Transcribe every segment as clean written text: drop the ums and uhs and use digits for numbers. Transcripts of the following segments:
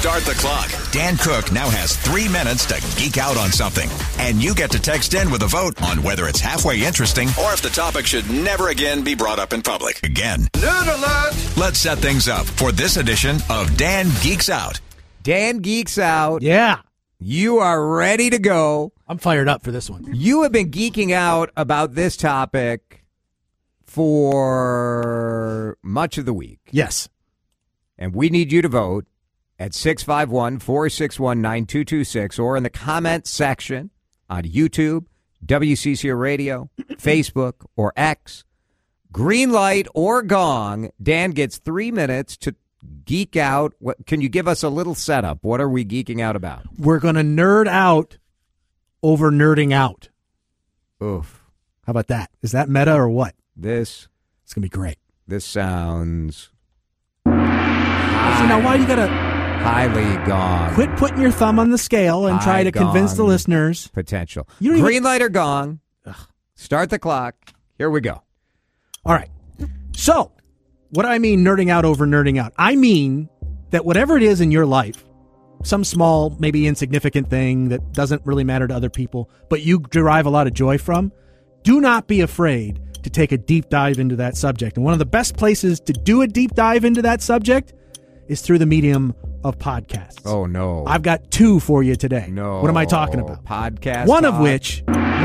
Start the clock. Dan Cook now has 3 minutes to geek out on something. And you get to text in with a vote on whether it's halfway interesting or if the topic should never again be brought up in public. Again. Nerd alert! Let's set things up for this edition of Dan Geeks Out. Dan Geeks Out. Yeah. You are ready to go. I'm fired up for this one. You have been geeking out about this topic for much of the week. Yes. And we need you to vote at 651-461-9226 or in the comment section on YouTube, WCCO Radio, Facebook, or X. Green light or gong. Dan gets 3 minutes to geek out. Can you give us a little setup? What are we geeking out about? We're going to nerd out over nerding out. Oof. How about that? Is that meta or what? It's going to be great. This sounds... So now why do you got to... Highly gong. Quit putting your thumb on the scale and try to convince the listeners. Potential. Green light or gong. Ugh. Start the clock. Here we go. All right. So, what do I mean nerding out over nerding out? I mean that whatever it is in your life, some small, maybe insignificant thing that doesn't really matter to other people, but you derive a lot of joy from, do not be afraid to take a deep dive into that subject. And one of the best places to do a deep dive into that subject is through the medium of podcasts. Oh, no. I've got 2 for you today. No. What am I talking about? Podcast. One of which,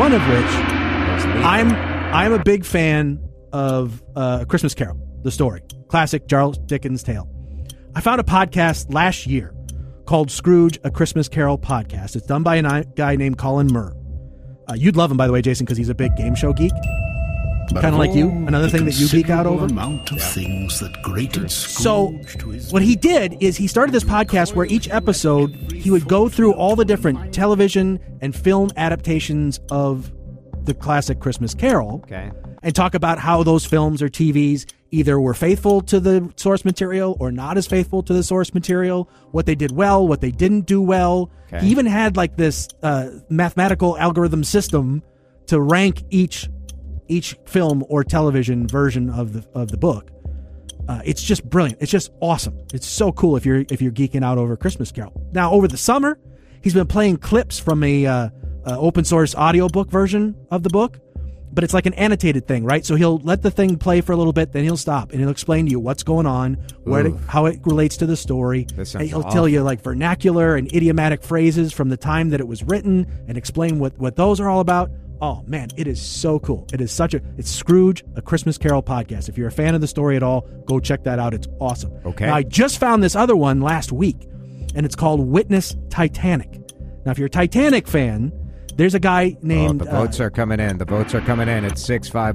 I'm a big fan of Christmas Carol, the story. Classic Charles Dickens tale. I found a podcast last year called Scrooge, A Christmas Carol Podcast. It's done by a guy named Colin Murr. You'd love him, by the way, Jason, because he's a big game show geek. Kind of like you. Another thing that you geek out over. Amount of things that grated so what he did is he started this podcast where each episode he would go through all the different television and film adaptations of the classic Christmas Carol. Okay. And talk about how those films or TVs either were faithful to the source material or not as faithful to the source material, what they did well, what they didn't do well. Okay. He even had like this mathematical algorithm system to rank each film or television version of the book. It's just brilliant. It's just awesome. It's so cool if you're geeking out over Christmas Carol. Now, over the summer, he's been playing clips from a open source audiobook version of the book. But it's like an annotated thing, right? So he'll let the thing play for a little bit, then he'll stop, and he'll explain to you what's going on, how it relates to the story. And he'll tell you like vernacular and idiomatic phrases from the time that it was written and explain what those are all about. Oh, man, it is so cool. It is it's Scrooge, A Christmas Carol Podcast. If you're a fan of the story at all, go check that out. It's awesome. Okay. Now, I just found this other one last week, and it's called Witness Titanic. Now, if you're a Titanic fan... There's a guy named... the votes are coming in. The votes are coming in at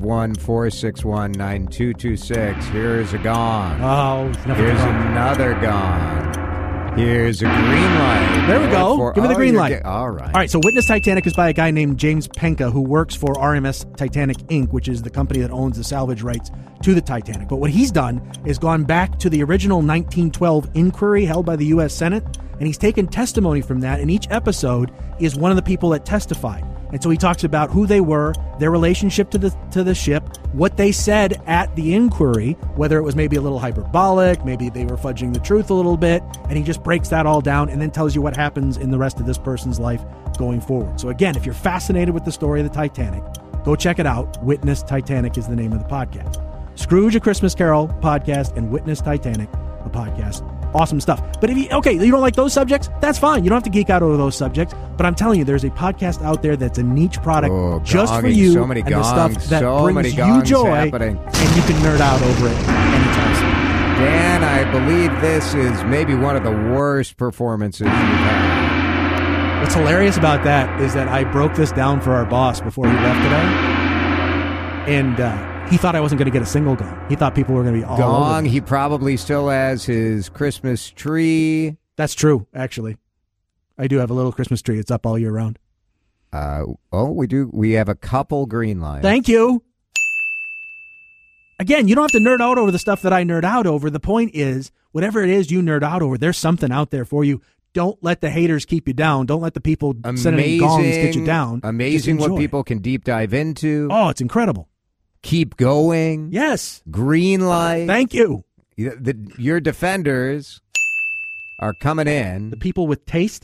651-461-9226. Here's a gong. Oh, here's another gong. Here's a green light. There we go. Give me the green light. All right. All right, so Witness Titanic is by a guy named James Penka, who works for RMS Titanic Inc., which is the company that owns the salvage rights to the Titanic. But what he's done is gone back to the original 1912 inquiry held by the U.S. Senate, and he's taken testimony from that, and each episode is one of the people that testified. And so he talks about who they were, their relationship to the ship, what they said at the inquiry, whether it was maybe a little hyperbolic, maybe they were fudging the truth a little bit, and he just breaks that all down and then tells you what happens in the rest of this person's life going forward. So again, if you're fascinated with the story of the Titanic, go check it out. Witness Titanic is the name of the podcast. Scrooge, A Christmas Carol Podcast, and Witness Titanic, a podcast. Awesome stuff. But if you don't like those subjects, that's fine. You don't have to geek out over those subjects. But I'm telling you, there's a podcast out there that's a niche product just for you. So many and gongs, the stuff that so brings many you joy, happening. And you can nerd out over it anytime soon. Dan, I believe this is maybe one of the worst performances you've had. What's hilarious about that is that I broke this down for our boss before he left today. And he thought I wasn't going to get a single gong. He thought people were going to be all gong. over. He probably still has his Christmas tree. That's true, actually. I do have a little Christmas tree. It's up all year round. We do. We have a couple green lights. Thank you. Again, you don't have to nerd out over the stuff that I nerd out over. The point is, whatever it is you nerd out over, there's something out there for you. Don't let the haters keep you down. Don't let the people sending gongs get you down. Amazing what people can deep dive into. Oh, it's incredible. Keep going. Yes. Green light. Thank you. Your defenders are coming in. The people with taste?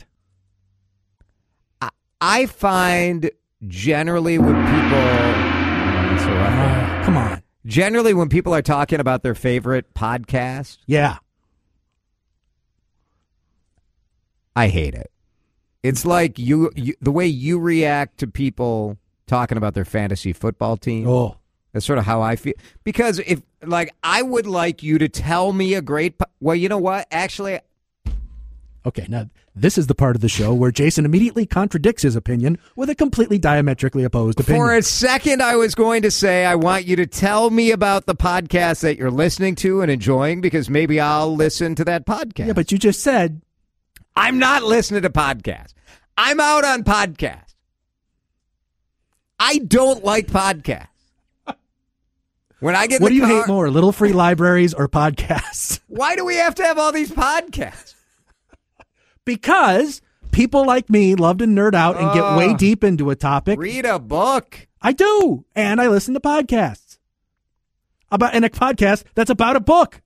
I find generally when people... Come on. Generally when people are talking about their favorite podcast... Yeah. I hate it. It's like you the way you react to people talking about their fantasy football team. Oh. That's sort of how I feel. Because if, like, I would like you to tell me a great... Well, you know what? Actually... Okay, now, this is the part of the show where Jason immediately contradicts his opinion with a completely diametrically opposed opinion. For a second, I was going to say, I want you to tell me about the podcast that you're listening to and enjoying, because maybe I'll listen to that podcast. Yeah, but you just said... I'm not listening to podcasts. I'm out on podcasts. I don't like podcasts. When I get what in do the you car, hate more, little free libraries or podcasts? Why do we have to have all these podcasts? Because people like me love to nerd out and get way deep into a topic. Read a book. I do, and I listen to podcasts. And a podcast that's about a book.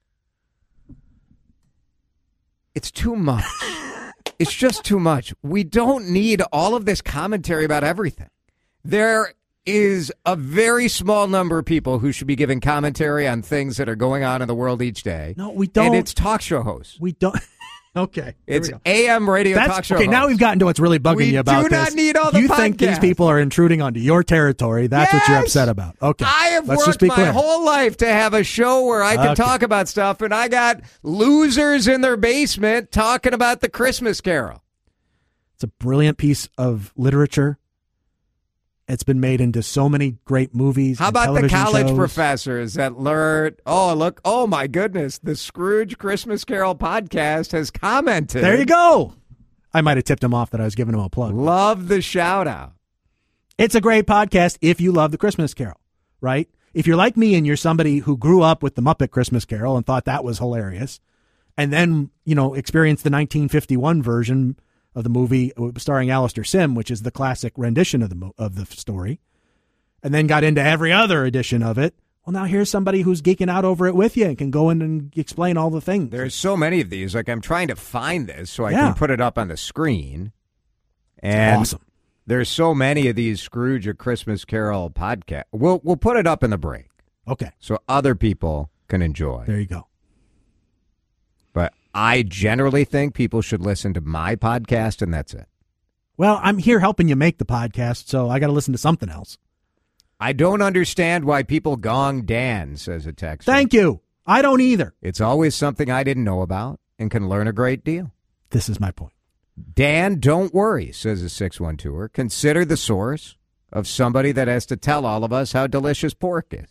It's too much. It's just too much. We don't need all of this commentary about everything. There is a very small number of people who should be giving commentary on things that are going on in the world each day. No, we don't. And it's talk show hosts. We don't. Okay. It's AM radio talk show hosts. Now we've gotten to what's really bugging you about this. We do not need all the You podcasts. think these people are intruding onto your territory. That's what you're upset about. Okay. I have Let's just worked be my clear. whole life to have a show where I can talk about stuff, and I got losers in their basement talking about the Christmas Carol. It's a brilliant piece of literature. It's been made into so many great movies. How and about the television college shows. professors that learned, oh my goodness, the Scrooge Christmas Carol podcast has commented. There you go. I might have tipped him off that I was giving him a plug. Love the shout out. It's a great podcast if you love the Christmas Carol, right? If you're like me and you're somebody who grew up with the Muppet Christmas Carol and thought that was hilarious, and then, experienced the 1951 version of the movie starring Alistair Sim, which is the classic rendition of the story, and then got into every other edition of it. Well, now here's somebody who's geeking out over it with you and can go in and explain all the things. There's so many of these. Like, I'm trying to find this so I can put it up on the screen. And awesome. There's so many of these Scrooge A Christmas Carol podcasts. We'll put it up in the break. Okay. So other people can enjoy. There you go. But I generally think people should listen to my podcast, and that's it. Well, I'm here helping you make the podcast, so I got to listen to something else. I don't understand why people gong Dan, says a texter. Thank you. I don't either. It's always something I didn't know about and can learn a great deal. This is my point. Dan, don't worry, says a 612er. Consider the source of somebody that has to tell all of us how delicious pork is.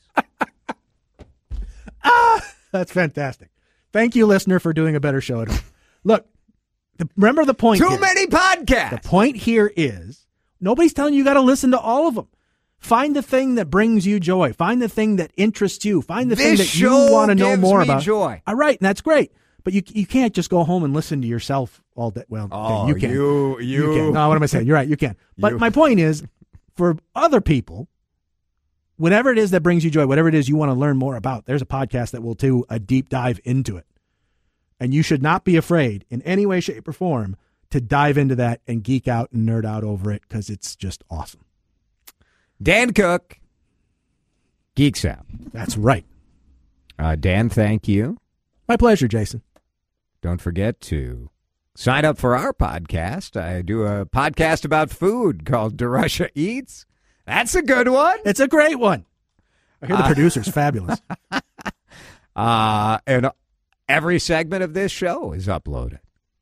That's fantastic. Thank you, listener, for doing a better show at home. Look, remember the point Too here. many podcasts. The point here is nobody's telling you got to listen to all of them. Find the thing that brings you joy. Find the thing that interests you. Find the thing that you want to know more about. Joy. All right, and that's great. But you can't just go home and listen to yourself all day. Well, you can. You can. No, what am I saying? You're right, you can. But my point is, for other people, whatever it is that brings you joy, whatever it is you want to learn more about, there's a podcast that will do a deep dive into it. And you should not be afraid in any way, shape, or form to dive into that and geek out and nerd out over it, because it's just awesome. Dan Cook, Geeks Out. That's right. Dan, thank you. My pleasure, Jason. Don't forget to sign up for our podcast. I do a podcast about food called DeRusha Eats. That's a good one. It's a great one. I hear the producer's fabulous. And every segment of this show is uploaded.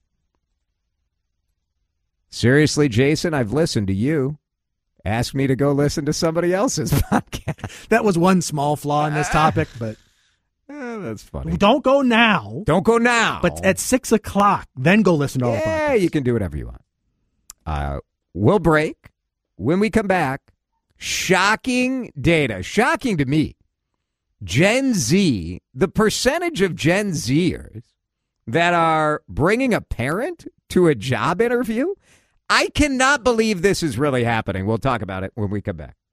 Seriously, Jason, I've listened to you. Ask me to go listen to somebody else's podcast. That was one small flaw in this topic, but that's funny. Don't go now. Don't go now. But at 6 o'clock, then go listen to all the podcasts. Yeah, you can do whatever you want. We'll break. When we come back, shocking data. Shocking to me. Gen Z, the percentage of Gen Zers that are bringing a parent to a job interview, I cannot believe this is really happening. We'll talk about it when we come back.